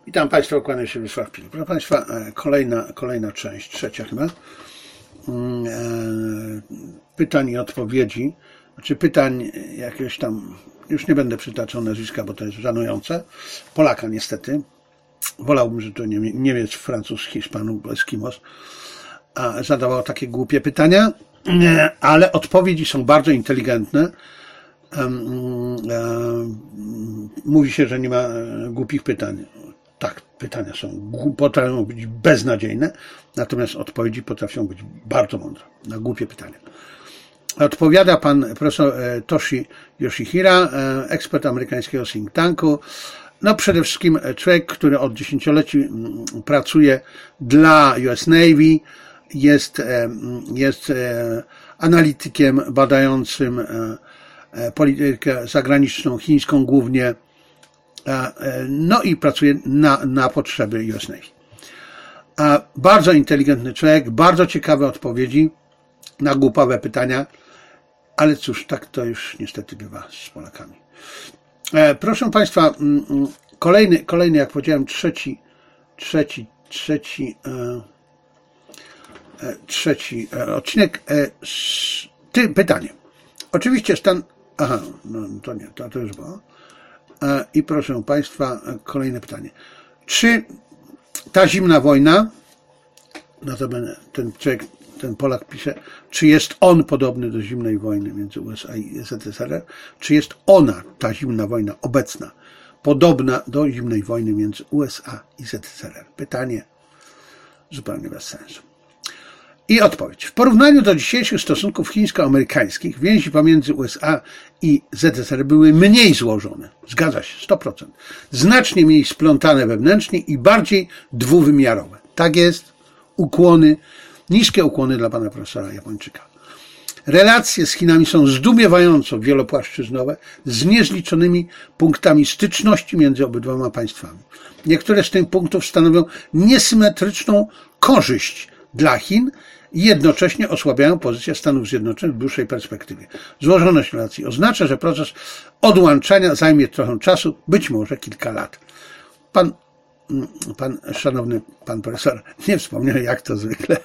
Witam Państwa, kłaniam się Wiesław Pilnik. Proszę Państwa, kolejna część, trzecia chyba, pytań i odpowiedzi, znaczy pytań jakiegoś tam, już nie będę przytaczał nazwiska, bo to jest żenujące, Polaka niestety, wolałbym, że to Niemiec, Francuz, Hiszpan, Eskimos, zadawał takie głupie pytania, ale odpowiedzi są bardzo inteligentne. Mówi się, że nie ma głupich pytań. Tak, pytania potrafią być beznadziejne, natomiast odpowiedzi potrafią być bardzo mądre na głupie pytania. Odpowiada pan profesor Toshi Yoshihira, ekspert amerykańskiego think tanku. No przede wszystkim człowiek, który od dziesięcioleci pracuje dla US Navy, jest analitykiem badającym politykę zagraniczną, chińską głównie, no i pracuje na potrzeby US Navy. Bardzo inteligentny człowiek, bardzo ciekawe odpowiedzi na głupawe pytania, ale cóż, tak to już niestety bywa z Polakami. Proszę Państwa, kolejny, jak powiedziałem, trzeci odcinek. Pytanie. Oczywiście stan... Aha, no to nie, to już było. I proszę Państwa, kolejne pytanie. Czy ta zimna wojna, notabene ten Polak pisze, czy jest on podobny do zimnej wojny między USA i ZSRR? Czy jest ona, ta zimna wojna obecna, podobna do zimnej wojny między USA i ZSRR? Pytanie zupełnie bez sensu. I odpowiedź. W porównaniu do dzisiejszych stosunków chińsko-amerykańskich więzi pomiędzy USA i ZSRR były mniej złożone. Zgadza się, 100%. Znacznie mniej splątane wewnętrznie i bardziej dwuwymiarowe. Tak jest. Ukłony, niskie ukłony dla pana profesora Japończyka. Relacje z Chinami są zdumiewająco wielopłaszczyznowe, z niezliczonymi punktami styczności między obydwoma państwami. Niektóre z tych punktów stanowią niesymetryczną korzyść dla Chin i jednocześnie osłabiają pozycję Stanów Zjednoczonych w dłuższej perspektywie. Złożoność relacji oznacza, że proces odłączania zajmie trochę czasu, być może kilka lat. Szanowny pan profesor nie wspomniał, jak to zwykle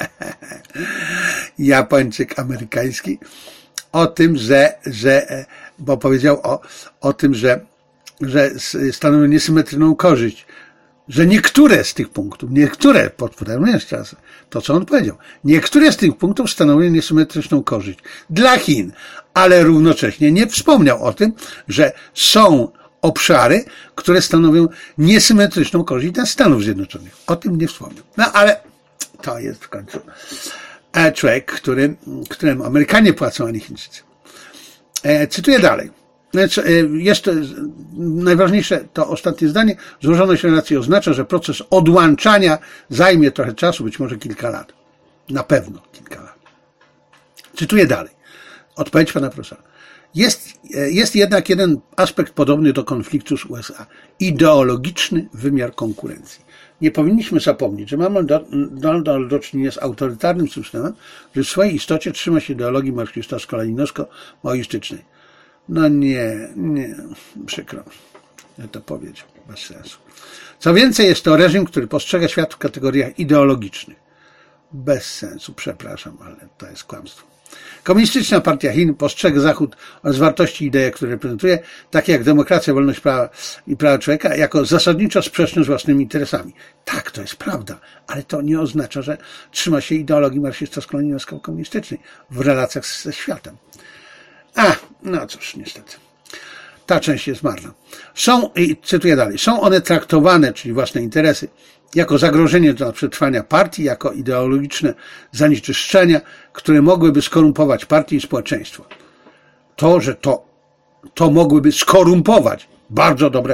Japończyk amerykański, o tym, bo powiedział o tym, że stanowią niesymetryczną korzyść, że niektóre z tych punktów, powtarzam jeszcze raz to, co on powiedział, niektóre z tych punktów stanowią niesymetryczną korzyść dla Chin, ale równocześnie nie wspomniał o tym, że są obszary, które stanowią niesymetryczną korzyść dla Stanów Zjednoczonych. O tym nie wspomniał. No ale to jest w końcu człowiek, któremu Amerykanie płacą, a nie Chińczycy. Cytuję dalej. Jest najważniejsze to ostatnie zdanie. Złożoność relacji oznacza, że proces odłączania zajmie trochę czasu, być może kilka lat. Na pewno kilka lat. Cytuję dalej. Odpowiedź pana profesora. Jest jednak jeden aspekt podobny do konfliktu z USA. Ideologiczny wymiar konkurencji. Nie powinniśmy zapomnieć, że mamy do czynienia z autorytarnym systemem, że w swojej istocie trzyma się ideologii marksistowsko-stalinowsko-maoistycznej. No nie, przykro, że to powiedział, bez sensu. Co więcej, jest to reżim, który postrzega świat w kategoriach ideologicznych. Bez sensu, przepraszam, ale to jest kłamstwo. Komunistyczna Partia Chin postrzega Zachód oraz wartości i idee, które reprezentuje, takie jak demokracja, wolność i prawa człowieka, jako zasadniczo sprzeczne z własnymi interesami. Tak, to jest prawda, ale to nie oznacza, że trzyma się ideologii marksistowsko-stalinowsko-komunistycznej w relacjach ze światem. No cóż, niestety. Ta część jest marna. Cytuję dalej, są one traktowane, czyli własne interesy, jako zagrożenie dla przetrwania partii, jako ideologiczne zanieczyszczenia, które mogłyby skorumpować partię i społeczeństwo. Że to mogłyby skorumpować. Bardzo dobre.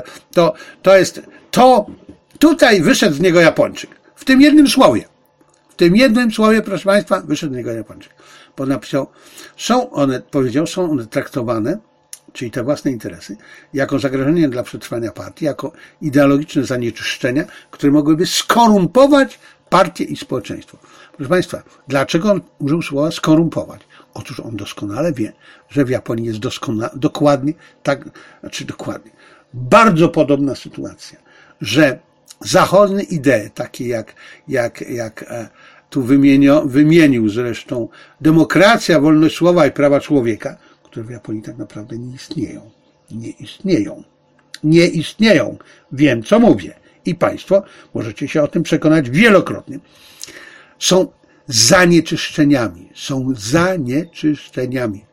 Tutaj wyszedł z niego Japończyk. W tym jednym słowie, proszę Państwa, wyszedł z niego Japończyk. Bo napisał, są one traktowane, czyli te własne interesy, jako zagrożenie dla przetrwania partii, jako ideologiczne zanieczyszczenia, które mogłyby skorumpować partię i społeczeństwo. Proszę Państwa, dlaczego on użył słowa skorumpować? Otóż on doskonale wie, że w Japonii jest dokładnie, bardzo podobna sytuacja, że zachodnie idee, takie jak tu wymienił zresztą demokracja, wolność słowa i prawa człowieka, które w Japonii tak naprawdę nie istnieją. Nie istnieją. Nie istnieją. Wiem, co mówię. I Państwo możecie się o tym przekonać wielokrotnie. Są zanieczyszczeniami. Są zanieczyszczeniami.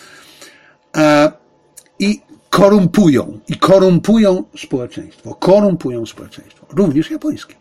I korumpują społeczeństwo. Korumpują społeczeństwo. Również japońskie.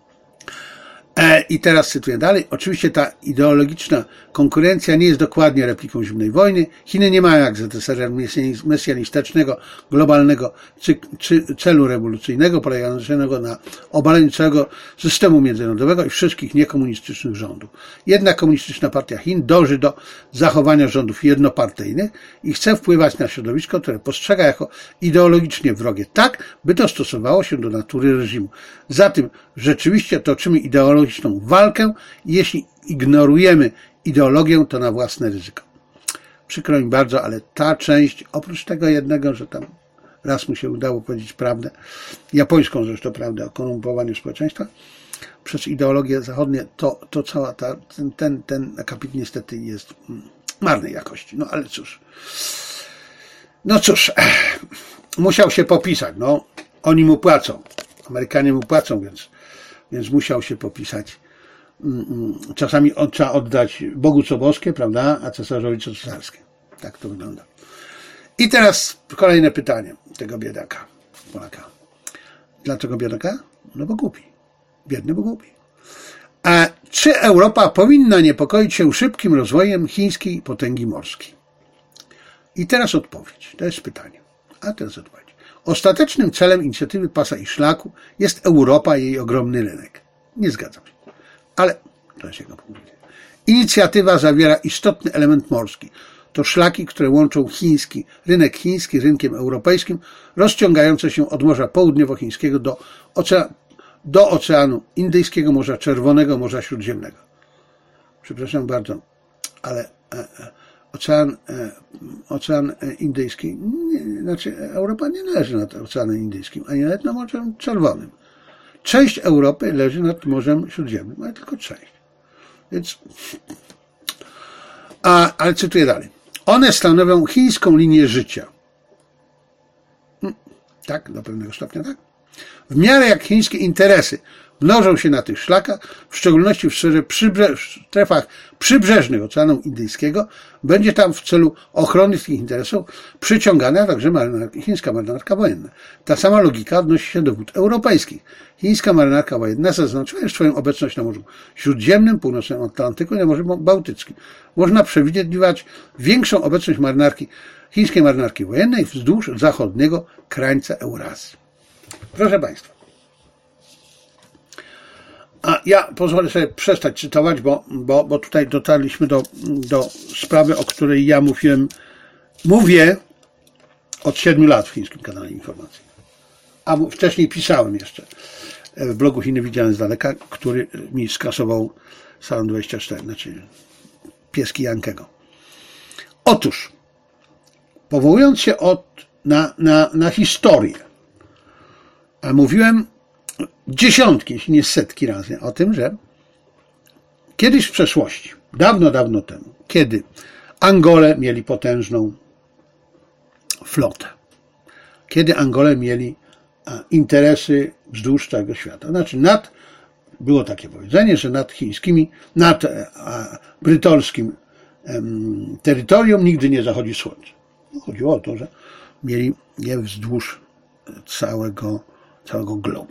I teraz cytuję dalej. Oczywiście ta ideologiczna konkurencja nie jest dokładnie repliką zimnej wojny. Chiny nie mają jak ZSRR mesjanistycznego, globalnego celu rewolucyjnego polegającego na obaleniu całego systemu międzynarodowego i wszystkich niekomunistycznych rządów. Jednak Komunistyczna Partia Chin dąży do zachowania rządów jednopartyjnych i chce wpływać na środowisko, które postrzega jako ideologicznie wrogie tak, by to stosowało się do natury reżimu. Zatem rzeczywiście toczymy ideologiczną walkę i jeśli ignorujemy ideologię, to na własne ryzyko. Przykro mi bardzo, ale ta część, oprócz tego jednego, że tam raz mu się udało powiedzieć prawdę, japońską zresztą prawdę o korumpowaniu społeczeństwa, przez ideologię zachodnie, to cała ten akapit niestety jest marnej jakości. No ale cóż. No cóż, musiał się popisać. No, oni mu płacą. Amerykanie mu płacą, więc musiał się popisać. Czasami trzeba oddać Bogu co boskie, prawda, a cesarzowi co cesarskie. Tak to wygląda. I teraz kolejne pytanie tego biedaka, Polaka. Dlaczego biedaka? No bo głupi. Biedny, bo głupi. A czy Europa powinna niepokoić się szybkim rozwojem chińskiej potęgi morskiej? I teraz odpowiedź. To jest pytanie. A teraz odpowiedź. Ostatecznym celem inicjatywy Pasa i Szlaku jest Europa i jej ogromny rynek. Nie zgadzam się. Ale to jest jego punkt widzenia. Inicjatywa zawiera istotny element morski. To szlaki, które łączą rynek chiński rynkiem europejskim, rozciągające się od Morza Południowochińskiego do Oceanu Indyjskiego, Morza Czerwonego, Morza Śródziemnego. Przepraszam bardzo, ale Ocean Indyjski, Europa nie leży nad Oceanem Indyjskim, ani nawet nad Morzem Czerwonym. Część Europy leży nad Morzem Śródziemnym, ale tylko część. Więc, ale cytuję dalej. One stanowią chińską linię życia. Tak, do pewnego stopnia tak. W miarę jak chińskie interesy mnożą się na tych szlakach, w szczególności w strefach przybrzeżnych Oceanu Indyjskiego, będzie tam w celu ochrony tych interesów przyciągana także chińska marynarka wojenna. Ta sama logika odnosi się do wód europejskich. Chińska marynarka wojenna zaznaczyła już swoją obecność na Morzu Śródziemnym, Północnym Atlantyku i na Morzu Bałtyckim. Można przewidywać większą obecność chińskiej marynarki wojennej wzdłuż zachodniego krańca Eurazji. Proszę Państwa, a ja pozwolę sobie przestać cytować, bo tutaj dotarliśmy do sprawy, o której ja mówię od 7 lat w chińskim kanale informacji. A wcześniej pisałem jeszcze w blogu Chiny widziane z daleka, który mi skasował Salon 24, znaczy pieski Jankego. Otóż, powołując się na historię, mówiłem dziesiątki, jeśli nie setki razy o tym, że kiedyś w przeszłości, dawno, dawno temu, kiedy Angole mieli potężną flotę, kiedy Angole mieli interesy wzdłuż całego świata. Znaczy było takie powiedzenie, że nad brytolskim terytorium nigdy nie zachodzi słońce. Chodziło o to, że mieli je wzdłuż całego globu.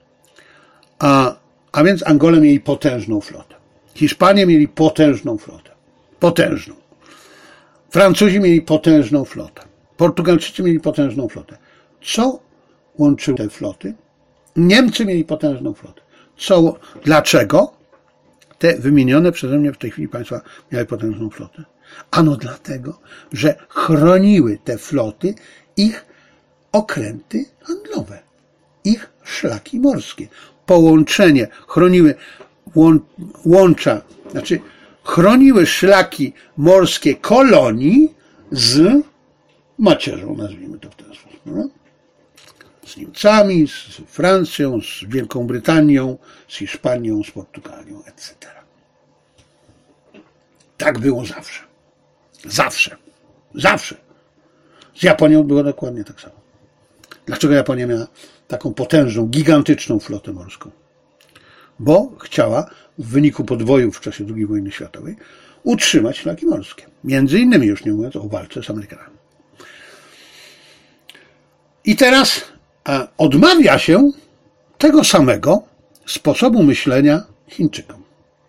A więc Angole mieli potężną flotę. Hiszpanie mieli potężną flotę. Potężną. Francuzi mieli potężną flotę. Portugalczycy mieli potężną flotę. Co łączyło te floty? Niemcy mieli potężną flotę. Dlaczego te wymienione przeze mnie w tej chwili państwa miały potężną flotę? Ano dlatego, że chroniły te floty ich okręty handlowe, ich szlaki morskie. Połączenie chroniły chroniły szlaki morskie kolonii z macierzą, nazwijmy to w ten sposób. No? z Niemcami, z Francją, z Wielką Brytanią, z Hiszpanią, z Portugalią, etc. Tak było zawsze. Zawsze. Zawsze. Z Japonią było dokładnie tak samo. Dlaczego Japonia miała taką potężną, gigantyczną flotę morską? Bo chciała w wyniku podwojów w czasie II wojny światowej utrzymać szlaki morskie. Między innymi, już nie mówiąc o walce z Amerykanami. I teraz odmawia się tego samego sposobu myślenia Chińczykom.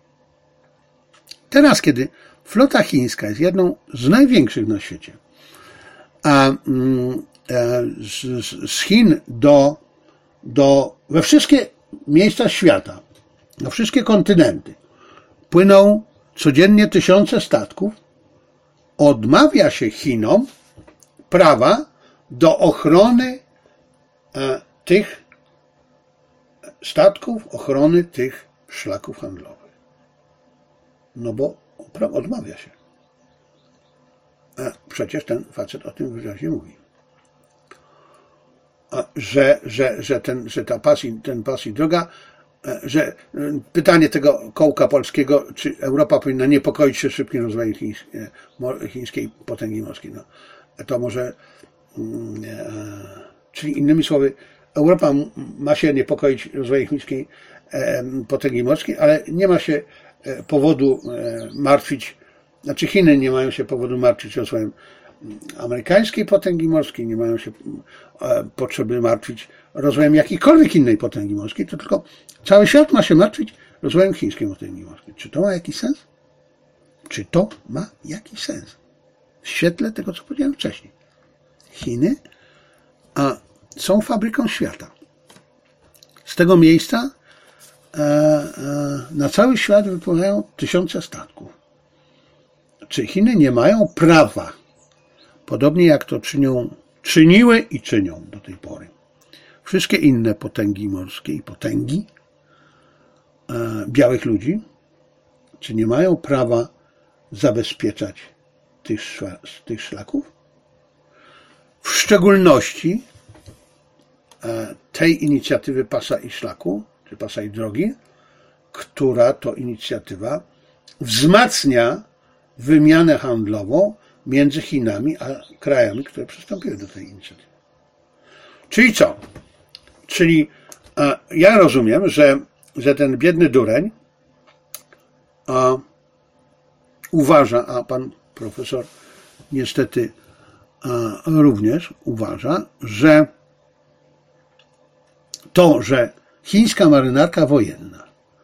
Teraz, kiedy flota chińska jest jedną z największych na świecie, a z Chin we wszystkie miejsca świata, na wszystkie kontynenty płyną codziennie tysiące statków, odmawia się Chinom prawa do ochrony tych statków, ochrony tych szlaków handlowych. No bo odmawia się. Przecież ten facet o tym wyraźnie mówi. Że ten pas i droga, że pytanie tego kołka polskiego, czy Europa powinna niepokoić się szybkim rozwojem chińskiej potęgi morskiej. No, to może, czyli innymi słowy, Europa ma się niepokoić rozwojem chińskiej potęgi morskiej, ale nie ma się powodu martwić, znaczy Chiny nie mają się powodu martwić rozwojem amerykańskiej potęgi morskiej, nie mają się potrzeby martwić rozwojem jakiejkolwiek innej potęgi morskiej, to tylko cały świat ma się martwić rozwojem chińskiej potęgi morskiej. Czy to ma jakiś sens? Czy to ma jakiś sens? W świetle tego, co powiedziałem wcześniej. Chiny są fabryką świata. Z tego miejsca na cały świat wypływają tysiące statków. Czy Chiny nie mają prawa, podobnie jak to czyniły i czynią do tej pory wszystkie inne potęgi morskie i potęgi białych ludzi, czy nie mają prawa zabezpieczać tych szlaków? W szczególności tej inicjatywy pasa i szlaku, czy pasa i drogi, która to inicjatywa wzmacnia wymianę handlową między Chinami a krajami, które przystąpiły do tej inicjatywy. Czyli co? Czyli ja rozumiem, że ten biedny dureń uważa, a pan profesor niestety również uważa, że to, że chińska marynarka wojenna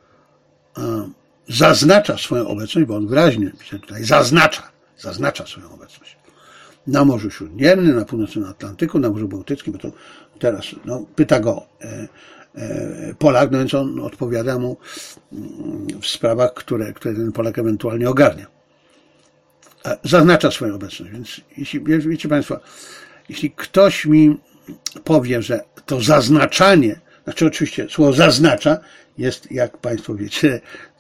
zaznacza swoją obecność, bo on wyraźnie tutaj zaznacza swoją obecność na Morzu Śródziemnym, na północnym Atlantyku, na Morzu Bałtyckim, bo to teraz pyta go Polak, no więc on odpowiada mu w sprawach, które ten Polak ewentualnie ogarnia. Zaznacza swoją obecność, więc wiecie Państwo, jeśli ktoś mi powie, że to zaznaczanie, znaczy oczywiście słowo zaznacza jest, jak Państwo wiecie,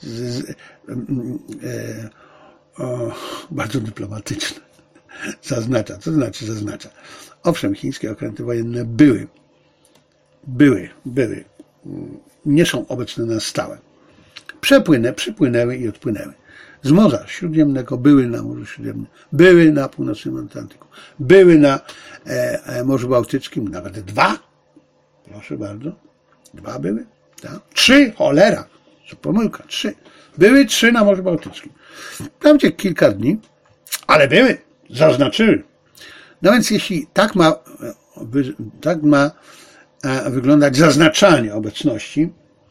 bardzo dyplomatyczne. Zaznacza. Co to znaczy zaznacza? Owszem, chińskie okręty wojenne były. Nie są obecne na stałe. Przypłynęły i odpłynęły. Z Morza Śródziemnego były na Morzu Śródziemnym, były na północnym Atlantyku, były na Morzu Bałtyckim, nawet 2. Proszę bardzo. 2 były. Tak? 3, cholera. To pomyłka, 3. Były 3 na Morzu Bałtyckim. Wprawdzie kilka dni, ale były, zaznaczyły. No więc jeśli tak ma wyglądać zaznaczanie obecności,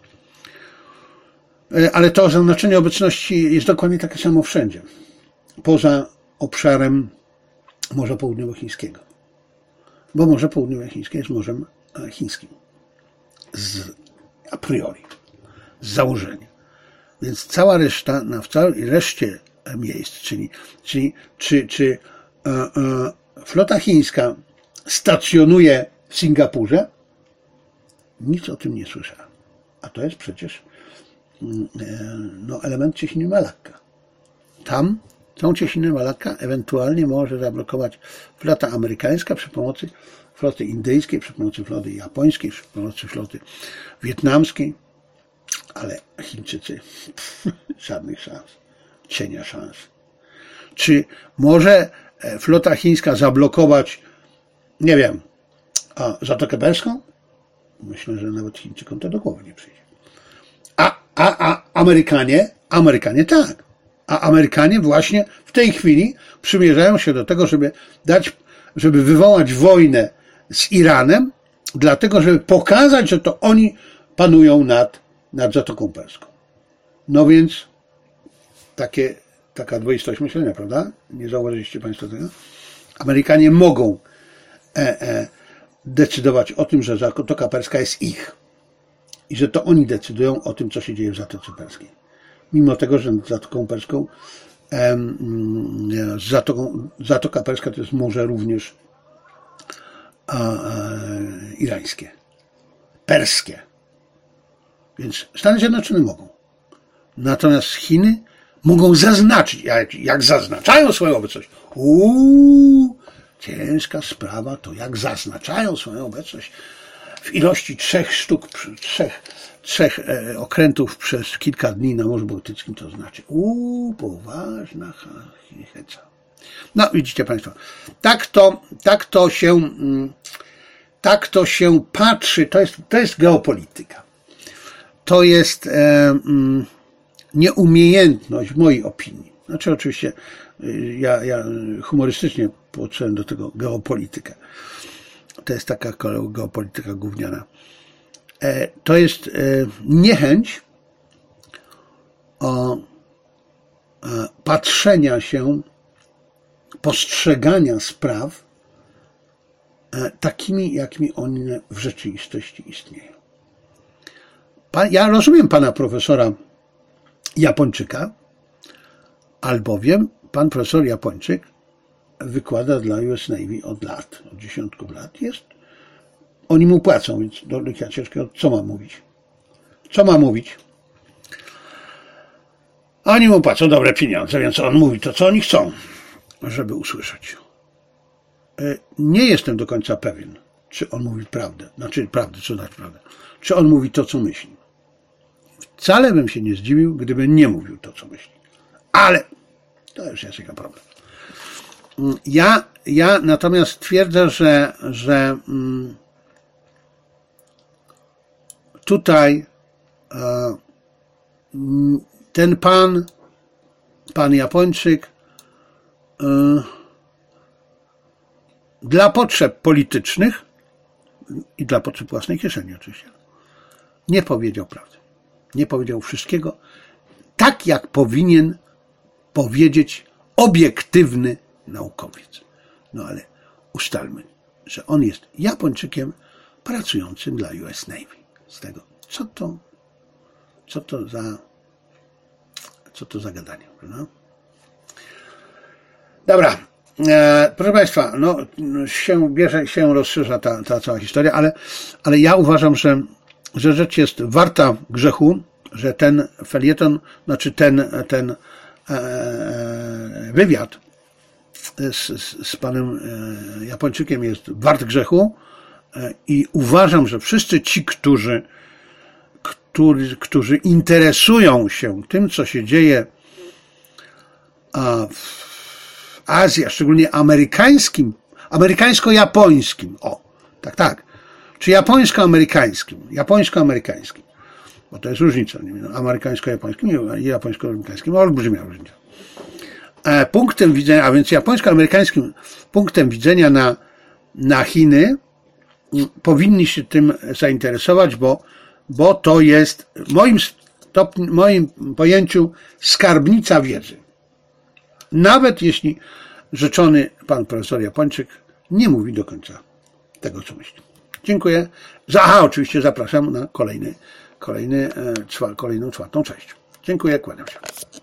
ale to zaznaczenie obecności jest dokładnie takie samo wszędzie, poza obszarem Morza Południowochińskiego. Bo Morze Południowochińskie jest morzem chińskim. A priori. Z założenia. Więc cała reszta, w całej reszcie miejsc, czy flota chińska stacjonuje w Singapurze? Nic o tym nie słyszałem. A to jest przecież element Cieśniny Malakka. Tam Tą cieśninę Malakka ewentualnie może zablokować flota amerykańska przy pomocy floty indyjskiej, przy pomocy floty japońskiej, przy pomocy floty wietnamskiej, ale Chińczycy żadnych szans, cienia szans. Czy może flota chińska zablokować, nie wiem, Zatokę Perską? Myślę, że nawet Chińczykom to do głowy nie przyjdzie. A Amerykanie tak. A Amerykanie właśnie w tej chwili przymierzają się do tego, żeby wywołać wojnę z Iranem, dlatego, żeby pokazać, że to oni panują nad Zatoką Perską. No więc taka dwoistość myślenia, prawda? Nie zauważyliście Państwo tego? Amerykanie mogą decydować o tym, że Zatoka Perska jest ich i że to oni decydują o tym, co się dzieje w Zatoce Perskiej. Mimo tego, że nad Zatoką Perską Zatoka Perska to jest morze również irańskie, perskie. Więc Stany Zjednoczone mogą. Natomiast Chiny mogą zaznaczyć, jak zaznaczają swoją obecność. Ciężka sprawa to jak zaznaczają swoją obecność w ilości 3 sztuk, 3 okrętów przez kilka dni na Morzu Bałtyckim, to znaczy poważna heca. No widzicie Państwo, tak to się patrzy, to jest geopolityka. To jest nieumiejętność w mojej opinii. Znaczy oczywiście ja humorystycznie podszedłem do tego geopolitykę. To jest taka geopolityka gówniana. To jest niechęć patrzenia się, postrzegania spraw takimi, jakimi one w rzeczywistości istnieją. Ja rozumiem pana profesora Japończyka, albowiem pan profesor Japończyk wykłada dla US Navy od dziesiątków lat. Oni mu płacą, więc do licha ciężkiego, co ma mówić? Co ma mówić? Oni mu płacą dobre pieniądze, więc on mówi to, co oni chcą, żeby usłyszeć. Nie jestem do końca pewien, czy on mówi prawdę. Znaczy prawdę, co znaczy prawdę. Czy on mówi to, co myśli. Wcale bym się nie zdziwił, gdyby nie mówił to, co myśli. Ale to już jest jego problem. Ja natomiast twierdzę, że tutaj ten pan Japończyk dla potrzeb politycznych i dla potrzeb własnej kieszeni oczywiście nie powiedział prawdy. Nie powiedział wszystkiego tak, jak powinien powiedzieć obiektywny naukowiec. No ale ustalmy, że on jest Japończykiem pracującym dla US Navy. Z tego, co to za gadanie, prawda? Dobra, proszę Państwa, no się rozszerza ta cała historia, ale ja uważam, że rzecz jest warta grzechu, że ten felieton, znaczy ten wywiad z panem Japończykiem jest wart grzechu i uważam, że wszyscy ci, którzy interesują się tym, co się dzieje w Azji, a szczególnie amerykańsko-japońskim, tak, czy japońsko-amerykańskim, bo to jest różnica, amerykańsko-japońskim i japońsko-amerykańskim, olbrzymia różnica. Punktem widzenia, a więc japońsko-amerykańskim punktem widzenia na Chiny powinni się tym zainteresować, bo to jest w moim pojęciu skarbnica wiedzy. Nawet jeśli rzeczony pan profesor Japończyk nie mówi do końca tego, co myśli. Dziękuję. Oczywiście zapraszam na kolejną 4. część. Dziękuję, kłaniam się.